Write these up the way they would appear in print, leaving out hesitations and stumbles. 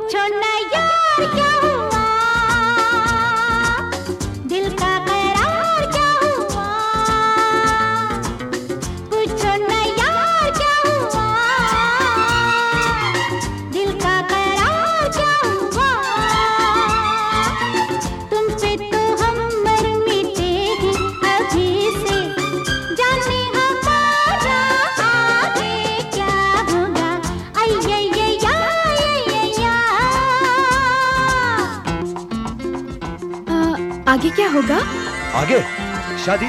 पूछो ना यार क्या हुआ, दिल का करार क्या हुआ, पूछो ना यार क्या हुआ, दिल का करार क्या हुआ, तुम पे तो हम मर मिटेंगे अभी से, जाने हमारा आगे क्या होगा, आगे क्या होगा? आगे शादी।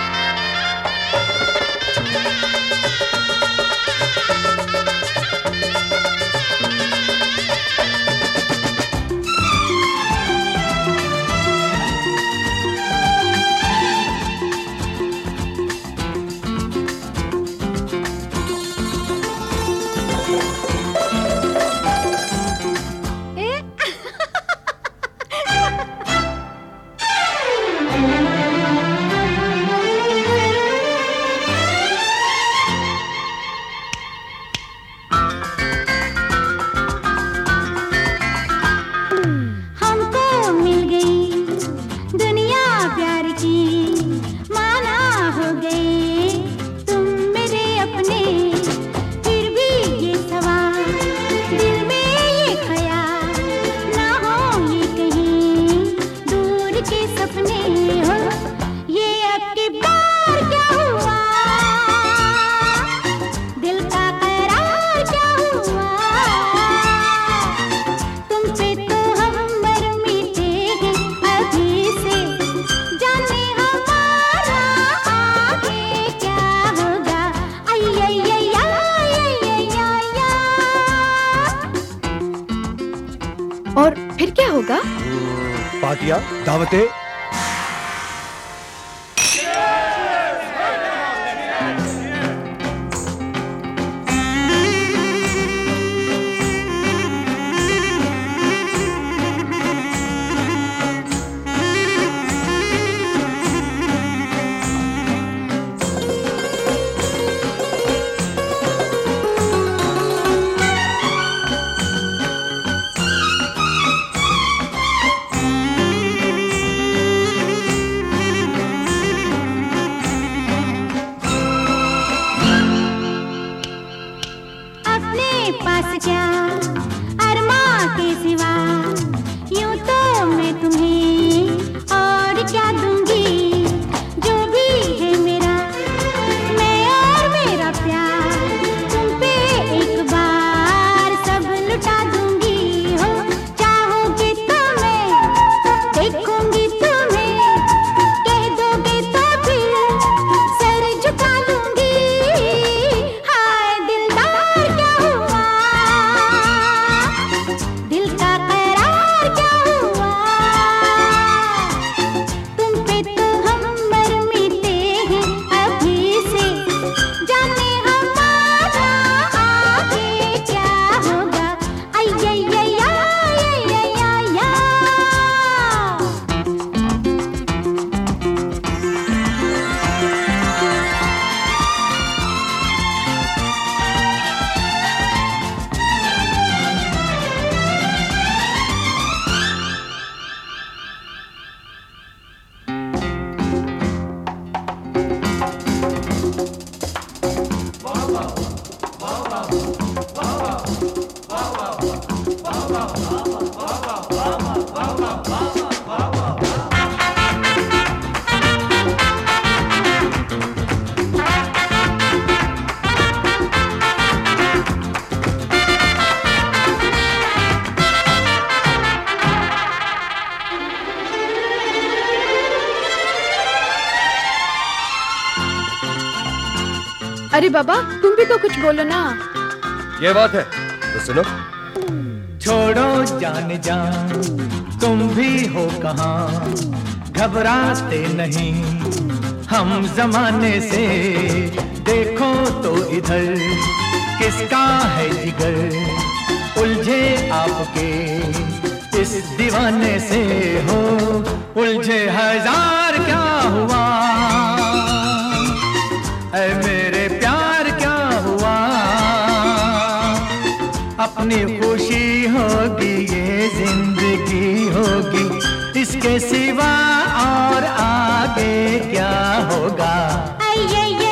और फिर क्या होगा? पार्टियां, दावतें। पास क्या अरमा के सिवा, यूं तो मैं तुम्हें और क्या दूंगी, जो भी है मेरा मैं और मेरा प्यार, तुम पे एक बार सब लुटा दूंगी। हो चाहोगे तो मैं देखूंगी तुम्हें, कह दोगे तो फिर सर झुका लूंगी। हाय दिलदार क्या हुआ, दिल का करार क्या हुआ, तुम पे तो हम मर मिटे हैं अभी से, जाने हमारा आगे क्या होगा। अरे बाबा, तुम भी तो कुछ बोलो ना। ये बात है तो सुनो। छोड़ो जान जान, तुम भी हो कहाँ, घबराते नहीं हम जमाने से, देखो तो इधर किसका है जिगर, उलझे आपके इस दीवाने से, हो उलझे हजार क्या हुआ, ऐ मेरे प्यार क्या हुआ, अपनी खुशी होगी जिंदगी होगी, इसके सिवा और आगे क्या होगा। अय्यय्य